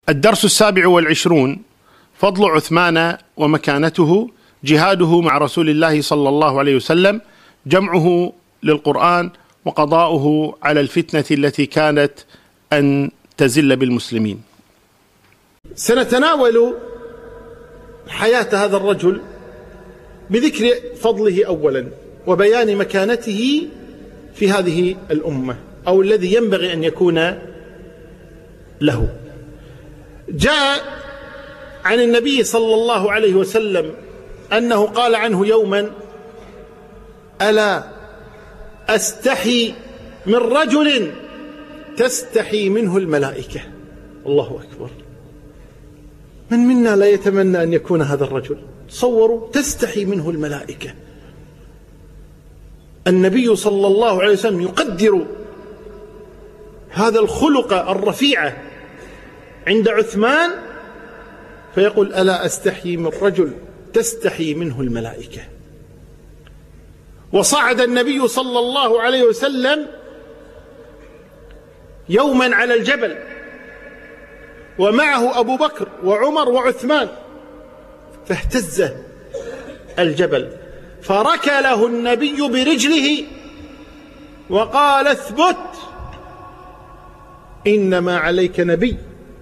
الدرس 27: فضل عثمان ومكانته، جهاده مع رسول الله صلى الله عليه وسلم، جمعه للقرآن، وقضاؤه على الفتنة التي كانت أن تزل بالمسلمين. سنتناول حياة هذا الرجل بذكر فضله أولا وبيان مكانته في هذه الأمة، أو الذي ينبغي أن يكون له. جاء عن النبي صلى الله عليه وسلم أنه قال عنه يوما: ألا أستحي من رجل تستحي منه الملائكة. الله أكبر! من منا لا يتمنى أن يكون هذا الرجل؟ تصوروا، تستحي منه الملائكة. النبي صلى الله عليه وسلم يقدر هذا الخلق الرفيع عند عثمان، فيقول: ألا أستحي من رجل تستحي منه الملائكة. وصعد النبي صلى الله عليه وسلم يوما على الجبل، ومعه أبو بكر وعمر وعثمان، فاهتز الجبل، فركله النبي برجله وقال: اثبت، إنما عليك نبي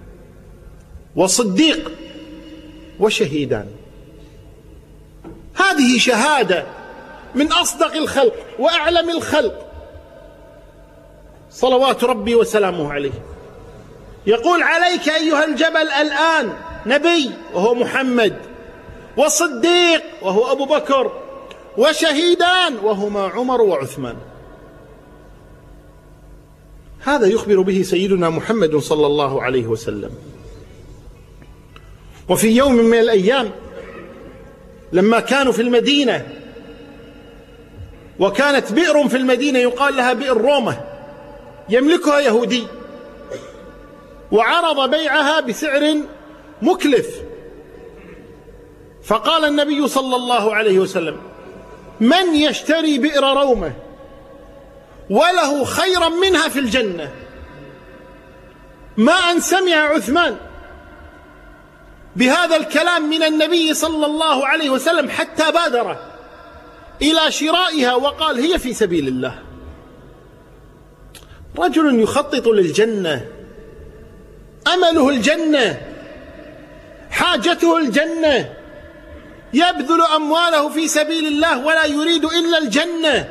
وصديق وشهيدان. هذه شهادة من أصدق الخلق وأعلم الخلق صلوات ربي وسلامه عليه. يقول: عليك أيها الجبل الآن نبي وهو محمد، وصديق وهو أبو بكر، وشهيدان وهما عمر وعثمان. هذا يخبر به سيدنا محمد صلى الله عليه وسلم. وفي يوم من الأيام لما كانوا في المدينة، وكانت بئر في المدينة يقال لها بئر رومة يملكها يهودي، وعرض بيعها بسعر مكلف، فقال النبي صلى الله عليه وسلم: من يشتري بئر رومة وله خيرا منها في الجنة؟ ما أن سمع عثمان بهذا الكلام من النبي صلى الله عليه وسلم حتى بادر إلى شرائها وقال: هي في سبيل الله. رجل يخطط للجنة، أمله الجنة، حاجته الجنة، يبذل أمواله في سبيل الله ولا يريد إلا الجنة،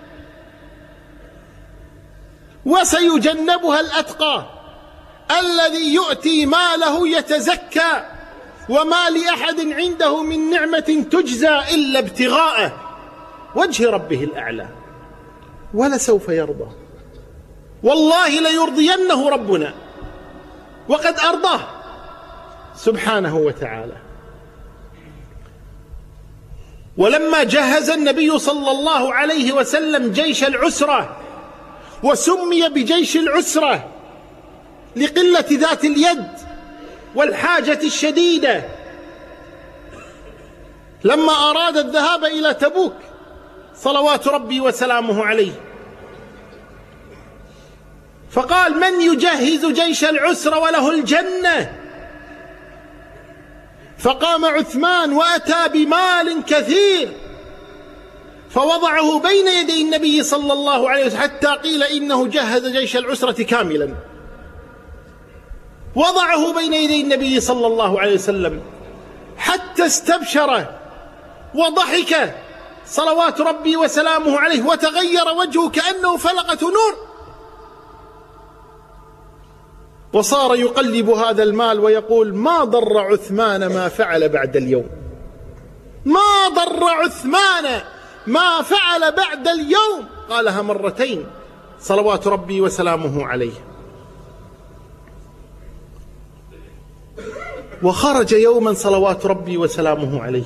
وسيجنبها الأتقى الذي يؤتي ماله يتزكى، وما لأحد عنده من نعمة تجزى إلا ابتغاء وجه ربه الأعلى، ولسوف يرضى. والله ليرضينه ربنا، وقد أرضاه سبحانه وتعالى. ولما جهز النبي صلى الله عليه وسلم جيش العسرة، وسمي بجيش العسرة لقلة ذات اليد والحاجة الشديدة، لما أراد الذهاب إلى تبوك صلوات ربي وسلامه عليه، فقال: من يجهز جيش العسرة وله الجنة؟ فقام عثمان وأتى بمال كثير فوضعه بين يدي النبي صلى الله عليه وسلم، حتى قيل إنه جهز جيش العسرة كاملا. وضعه بين يدي النبي صلى الله عليه وسلم حتى استبشر وضحك صلوات ربي وسلامه عليه، وتغير وجهه كأنه فلقة نور، وصار يقلب هذا المال ويقول: ما ضر عثمان ما فعل بعد اليوم، ما ضر عثمان ما فعل بعد اليوم. قالها مرتين صلوات ربي وسلامه عليه. وخرج يوما صلوات ربي وسلامه عليه،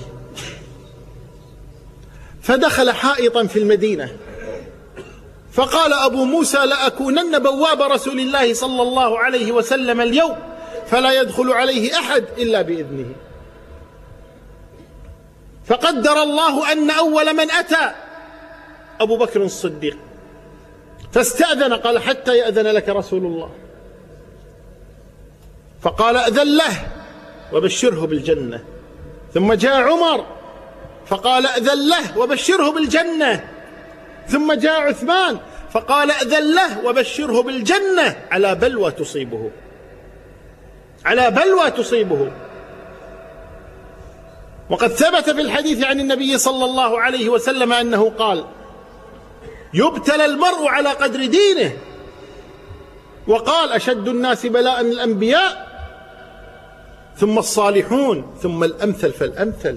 فدخل حائطا في المدينة، فقال أبو موسى: لأكونن بواب رسول الله صلى الله عليه وسلم اليوم، فلا يدخل عليه أحد إلا بإذنه. فقدر الله أن أول من أتى أبو بكر الصديق، فاستأذن، قال: حتى يأذن لك رسول الله. فقال ائذن له وبشره بالجنة. ثم جاء عمر فقال ائذن له وبشره بالجنة. ثم جاء عثمان فقال ائذن له وبشره بالجنة على بلوى تصيبه، على بلوى تصيبه. وقد ثبت في الحديث عن النبي صلى الله عليه وسلم أنه قال: يبتلى المرء على قدر دينه. وقال: أشد الناس بلاء الأنبياء ثم الصالحون ثم الأمثل فالأمثل.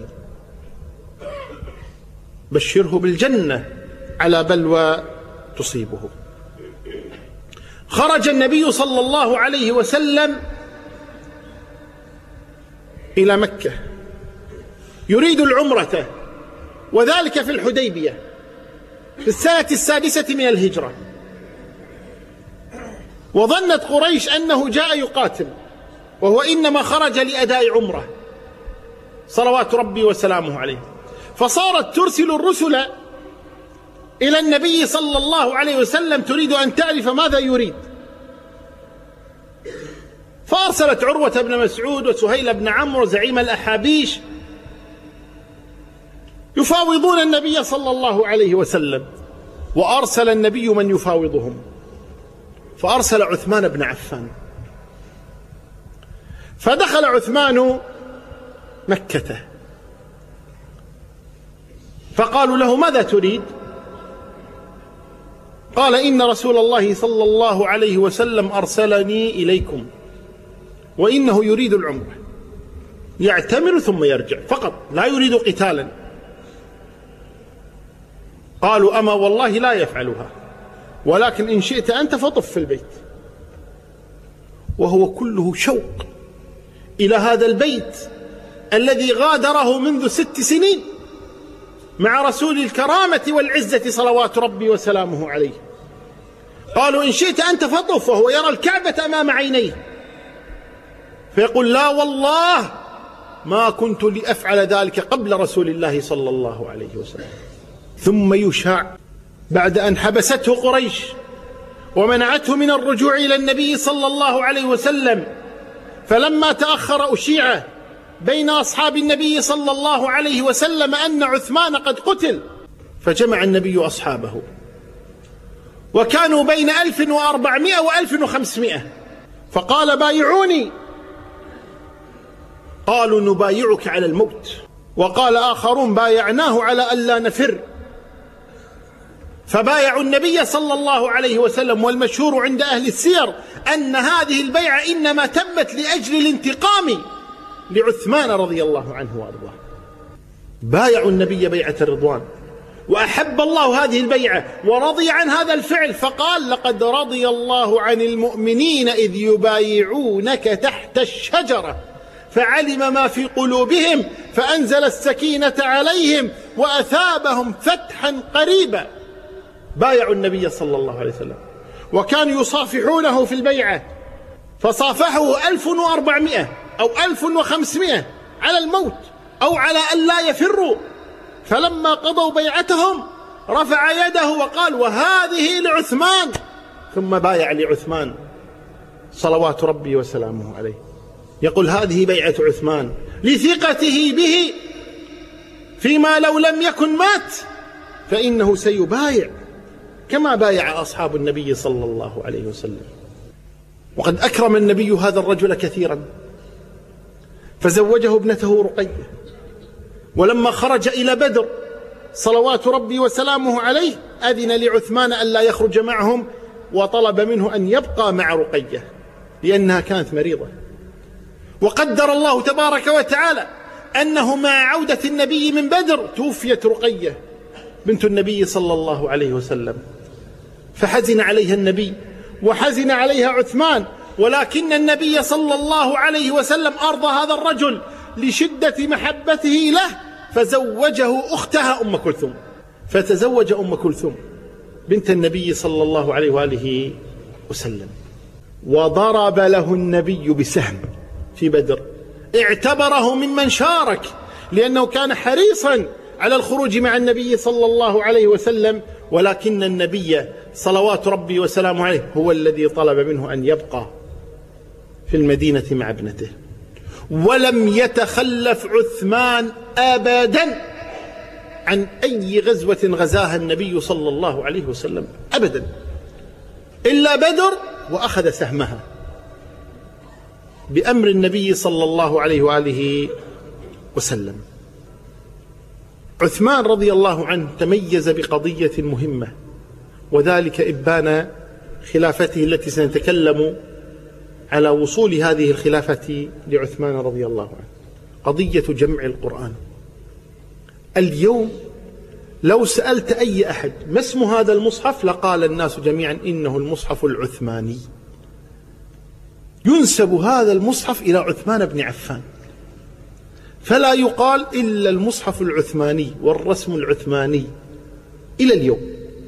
بشره بالجنة على بلوى تصيبه. خرج النبي صلى الله عليه وسلم إلى مكة يريد العمرة، وذلك في الحديبية في السنة 6 من الهجرة. وظنت قريش أنه جاء يقاتل، وهو إنما خرج لأداء عمرة صلوات ربي وسلامه عليه. فصارت ترسل الرسل إلى النبي صلى الله عليه وسلم تريد أن تعرف ماذا يريد. فأرسلت عروة بن مسعود وسهيل بن عمرو زعيم الأحابيش يفاوضون النبي صلى الله عليه وسلم، وأرسل النبي من يفاوضهم، فأرسل عثمان بن عفان. فدخل عثمان مكة فقالوا له: ماذا تريد؟ قال: إن رسول الله صلى الله عليه وسلم أرسلني إليكم، وإنه يريد العمرة، يعتمر ثم يرجع فقط، لا يريد قتالا. قالوا: أما والله لا يفعلها، ولكن إن شئت أنت فطف في البيت. وهو كله شوق إلى هذا البيت الذي غادره منذ 6 سنين مع رسول الكرامة والعزة صلوات ربي وسلامه عليه. قالوا: إن شئت أنت فطف، وهو يرى الكعبة أمام عينيه، فيقول: لا والله ما كنت لأفعل ذلك قبل رسول الله صلى الله عليه وسلم. ثم يشاع بعد أن حبسته قريش ومنعته من الرجوع إلى النبي صلى الله عليه وسلم، فلما تأخر أشيع بين أصحاب النبي صلى الله عليه وسلم أن عثمان قد قتل، فجمع النبي أصحابه، وكانوا بين 1400 و1500، فقال: بايعوني. قالوا: نبايعك على الموت. وقال آخرون: بايعناه على ألا نفر. فبايعوا النبي صلى الله عليه وسلم. والمشهور عند أهل السير أن هذه البيعة إنما تمت لأجل الانتقام لعثمان رضي الله عنه وأرضاه. بايعوا النبي بيعة الرضوان، وأحب الله هذه البيعة ورضي عن هذا الفعل، فقال: لقد رضي الله عن المؤمنين إذ يبايعونك تحت الشجرة فعلم ما في قلوبهم فأنزل السكينة عليهم وأثابهم فتحا قريبا. بايعوا النبي صلى الله عليه وسلم، وكانوا يصافحونه في البيعة، فصافحه 1400 أو 1500 على الموت أو على أن لا يفروا. فلما قضوا بيعتهم رفع يده وقال: وهذه لعثمان. ثم بايع لعثمان صلوات ربي وسلامه عليه. يقول: هذه بيعة عثمان لثقته به، فيما لو لم يكن مات فإنه سيبايع كما بايع أصحاب النبي صلى الله عليه وسلم. وقد أكرم النبي هذا الرجل كثيرا، فزوجه ابنته رقية. ولما خرج إلى بدر صلوات ربي وسلامه عليه أذن لعثمان أن لا يخرج معهم، وطلب منه أن يبقى مع رقية لأنها كانت مريضة. وقدر الله تبارك وتعالى أنه مع عودة النبي من بدر توفيت رقية بنت النبي صلى الله عليه وسلم، فحزن عليها النبي وحزن عليها عثمان. ولكن النبي صلى الله عليه وسلم أرضى هذا الرجل لشدة محبته له، فزوجه أختها أم كلثوم. فتزوج أم كلثوم بنت النبي صلى الله عليه وآله وسلم، وضرب له النبي بسهم في بدر، اعتبره ممن شارك، لأنه كان حريصا على الخروج مع النبي صلى الله عليه وسلم. ولكن النبي صلوات ربي وسلامه عليه هو الذي طلب منه أن يبقى في المدينة مع ابنته، ولم يتخلف عثمان أبدا عن أي غزوة غزاها النبي صلى الله عليه وسلم أبدا، إلا بدر وأخذ سهمها بأمر النبي صلى الله عليه وآله وسلم. عثمان رضي الله عنه تميز بقضية مهمة، وذلك إبان خلافته التي سنتكلم على وصول هذه الخلافة لعثمان رضي الله عنه، قضية جمع القرآن. اليوم لو سألت أي أحد ما اسم هذا المصحف لقال الناس جميعا إنه المصحف العثماني. ينسب هذا المصحف إلى عثمان بن عفان، فلا يقال إلا المصحف العثماني والرسم العثماني إلى اليوم،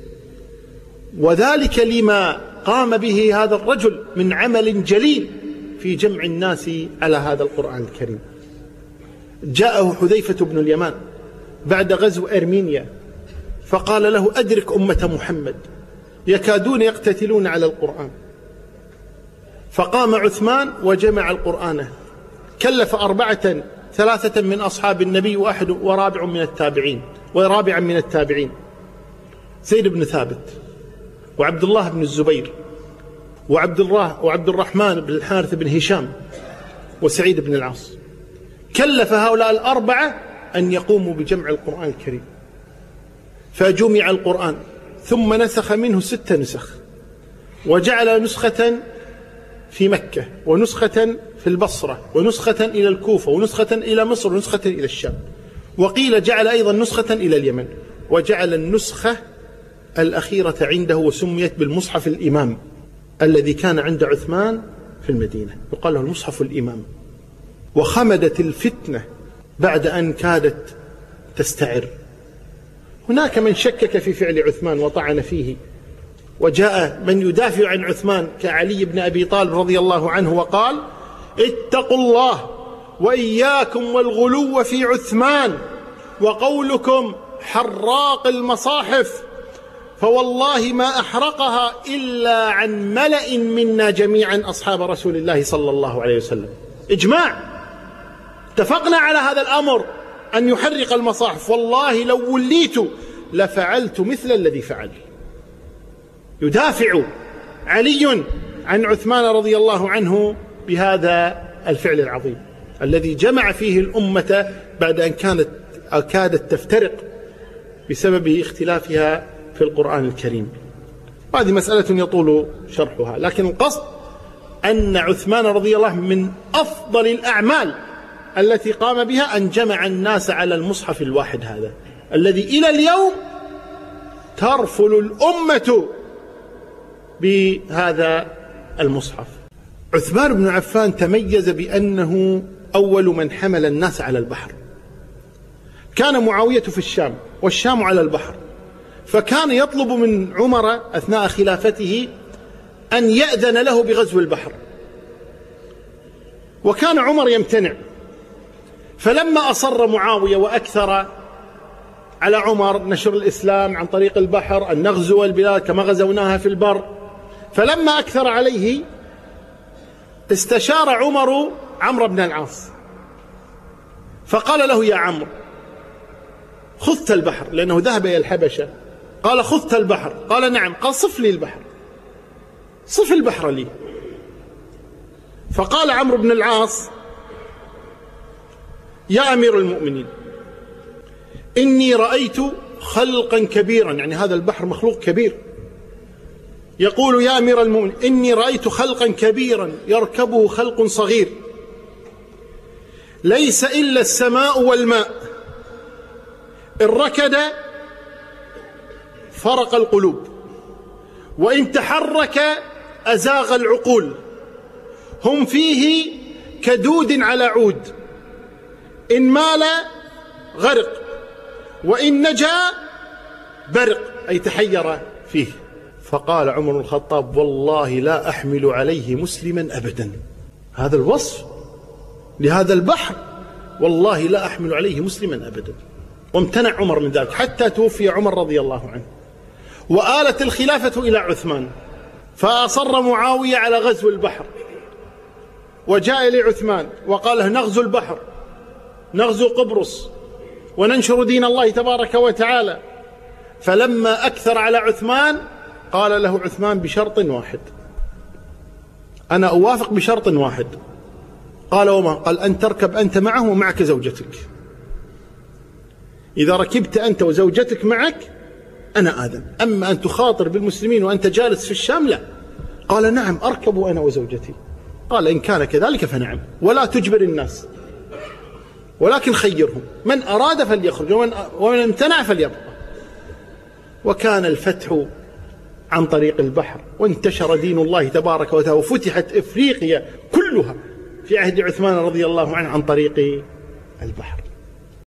وذلك لما قام به هذا الرجل من عمل جليل في جمع الناس على هذا القرآن الكريم. جاءه حذيفة بن اليمان بعد غزو أرمينيا فقال له: أدرك أمة محمد يكادون يقتتلون على القرآن. فقام عثمان وجمع القرآن، كلف 3 من أصحاب النبي ورابع من التابعين، زيد بن ثابت وعبد الله بن الزبير وعبد الرحمن بن الحارث بن هشام وسعيد بن العاص. كلف هؤلاء 4 أن يقوموا بجمع القرآن الكريم، فجمع القرآن ثم نسخ منه 6 نسخ، وجعل نسخة في مكة ونسخة في البصرة ونسخة إلى الكوفة ونسخة إلى مصر ونسخة إلى الشام، وقيل جعل أيضا نسخة إلى اليمن، وجعل النسخة الأخيرة عنده وسميت بالمصحف الإمام الذي كان عند عثمان في المدينة، يقال له المصحف الإمام. وخمدت الفتنة بعد أن كادت تستعر. هناك من شكك في فعل عثمان وطعن فيه، وجاء من يدافع عن عثمان كعلي بن أبي طالب رضي الله عنه وقال: اتقوا الله وإياكم والغلو في عثمان، وقولكم حراق المصاحف، فوالله ما أحرقها إلا عن ملأ منا جميعا أصحاب رسول الله صلى الله عليه وسلم. إجماع، اتفقنا على هذا الأمر أن يحرق المصاحف، والله لو وليت لفعلت مثل الذي فعل. يدافع علي عن عثمان رضي الله عنه بهذا الفعل العظيم الذي جمع فيه الأمة بعد أن كادت تفترق بسبب اختلافها في القرآن الكريم. هذه مسألة يطول شرحها، لكن القصد أن عثمان رضي الله عنه من أفضل الأعمال التي قام بها أن جمع الناس على المصحف الواحد هذا الذي إلى اليوم ترفل الأمة بهذا المصحف. عثمان بن عفان تميز بأنه أول من حمل الناس على البحر. كان معاوية في الشام والشام على البحر، فكان يطلب من عمر أثناء خلافته أن يأذن له بغزو البحر، وكان عمر يمتنع. فلما أصر معاوية وأكثر على عمر نشر الإسلام عن طريق البحر، أن نغزو البلاد كما غزوناها في البر، فلما أكثر عليه استشار عمر عمرو بن العاص فقال له: يا عمرو، خذت البحر، لأنه ذهب إلى الحبشة. قال: خذت البحر؟ قال: نعم. قال: صف لي البحر، صف البحر لي. فقال عمرو بن العاص: يا أمير المؤمنين، إني رأيت خلقا كبيرا، يعني هذا البحر مخلوق كبير. يقول: يا أمير المؤمنين، إني رأيت خلقا كبيرا يركبه خلق صغير، ليس إلا السماء والماء، إن ركد فرق القلوب، وإن تحرك أزاغ العقول، هم فيه كدود على عود، إن مال غرق، وإن نجا برق، أي تحير فيه. فقال عمر بن الخطاب: والله لا أحمل عليه مسلما أبدا. هذا الوصف لهذا البحر، والله لا أحمل عليه مسلما أبدا. وامتنع عمر من ذلك حتى توفي عمر رضي الله عنه، وآلت الخلافة إلى عثمان، فأصر معاوية على غزو البحر، وجاء إلي عثمان وقال له نغزو البحر، نغزو قبرص وننشر دين الله تبارك وتعالى. فلما أكثر على عثمان قال له عثمان بشرط واحد، أنا أوافق بشرط واحد. قال وما؟ قال أن تركب أنت معه ومعك زوجتك. إذا ركبت أنت وزوجتك معك أنا آذن، أما أن تخاطر بالمسلمين وأنت جالس في الشام لا. قال نعم أركب أنا وزوجتي. قال إن كان كذلك فنعم، ولا تجبر الناس ولكن خيرهم، من أراد فليخرج ومن امتنع فليبقى. وكان الفتح عن طريق البحر، وانتشر دين الله تبارك وتعالى، وفتحت إفريقيا كلها في عهد عثمان رضي الله عنه عن طريق البحر.